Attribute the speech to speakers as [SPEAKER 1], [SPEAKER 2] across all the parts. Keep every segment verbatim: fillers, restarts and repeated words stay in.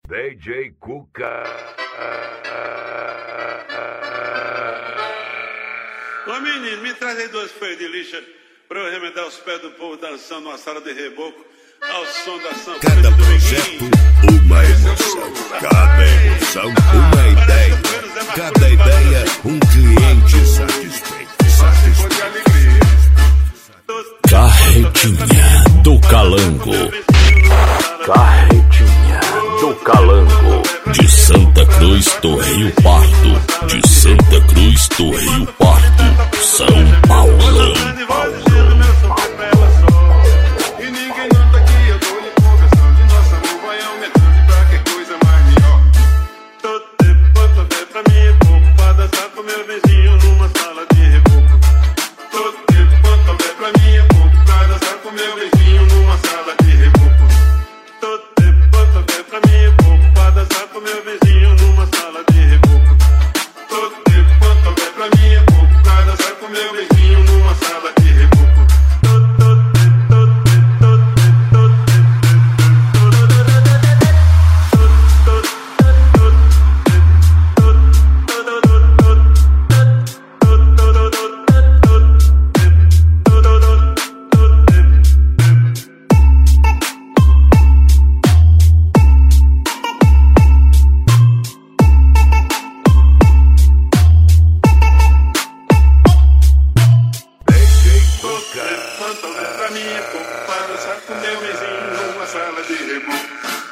[SPEAKER 1] D J Cuca.
[SPEAKER 2] Ô menino, me traz aí duas folhas de lixa pra eu remendar os pés do povo dançando numa sala de reboco ao som da sanfona.
[SPEAKER 1] Cada projeto, uma emoção. Cada emoção, uma ideia. Cada ideia, um cliente satisfeito. Satisfeito. Carretinha do Calango. Carretinha do Calango. De Santa Cruz do Rio Pardo. De Santa Cruz do Rio Pardo, São Paulo.
[SPEAKER 3] E ninguém nota que eu tô lhe conversando. E nosso amor vai aumentando. E pra que coisa mais melhor?
[SPEAKER 2] Todo tempo quanto vem pra mim é pouco pra dançar com meu vizinho numa sala de reboco.
[SPEAKER 3] Todo tempo quanto vem pra mim é pouco pra dançar com meu vizinho numa sala de reboco.
[SPEAKER 2] Todo tempo quanto vem pra mim é pouco pra dançar com meu vizinho numa sala de reboco.
[SPEAKER 3] Todo tempo quanto vem pra mim é pouco pra dançar com meu vizinho numa sala de reboco.
[SPEAKER 2] Quanto vem pra mim é pouco pra dançar com meu vizinho numa sala de reboco.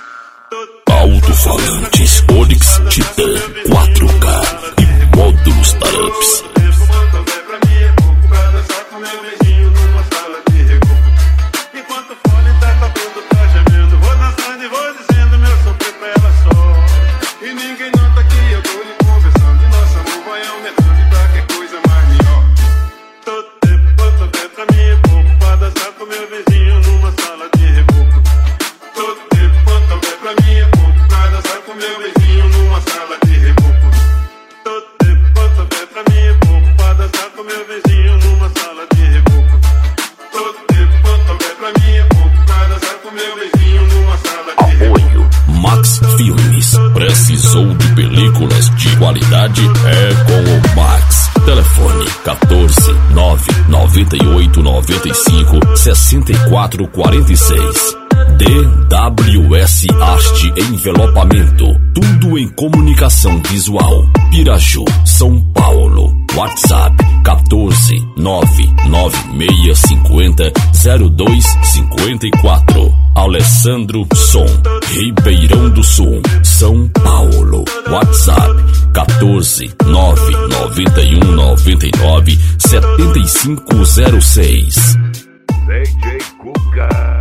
[SPEAKER 1] Alto-falantes Onix Titan quatro K e módulos Tarups.
[SPEAKER 3] Quanto vem pra mim é pouco pra dançar com meu vizinho numa sala de reboco.
[SPEAKER 2] Enquanto o fone tá tocando, tá gemendo, vou dançando e vou dizendo meu sofrer pra ela só.
[SPEAKER 3] E ninguém nota que eu tô lhe conversando. E nosso amor vai aumentando. E pra que coisa mais melhor?
[SPEAKER 2] Todo tempo quanto vem pra mim é pouco pra dançar com meu vizinho numa sala de reboco.
[SPEAKER 3] Todo tempo quanto vem pra mim é pouco pra dançar com meu vizinho numa sala de reboco.
[SPEAKER 2] Todo tempo quanto vem pra mim é pouco pra dançar com meu vizinho numa sala de reboco.
[SPEAKER 3] Todo tempo quanto vem pra mim é pouco pra dançar com meu vizinho numa sala de reboco.
[SPEAKER 1] Apoio Max Filmes. Precisou de películas de qualidade? É com o Max. Telefone quatorze, nove nove oito nove cinco, seis quatro quatro seis. D W S Arte Envelopamento. Tudo em comunicação visual. Piraju, São Paulo. WhatsApp quatorze, nove nove seis cinco zero dois cinco quatro. Alessandro Som, Ribeirão do Sul, São Paulo. WhatsApp quatorze, nove nove um nove nove sete cinco zero seis. D J Cuca.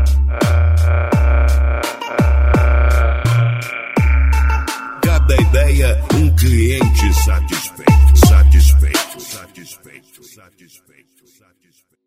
[SPEAKER 1] Cada ideia, um cliente satisfeito, satisfeito, satisfeito, satisfeito, satisfeito.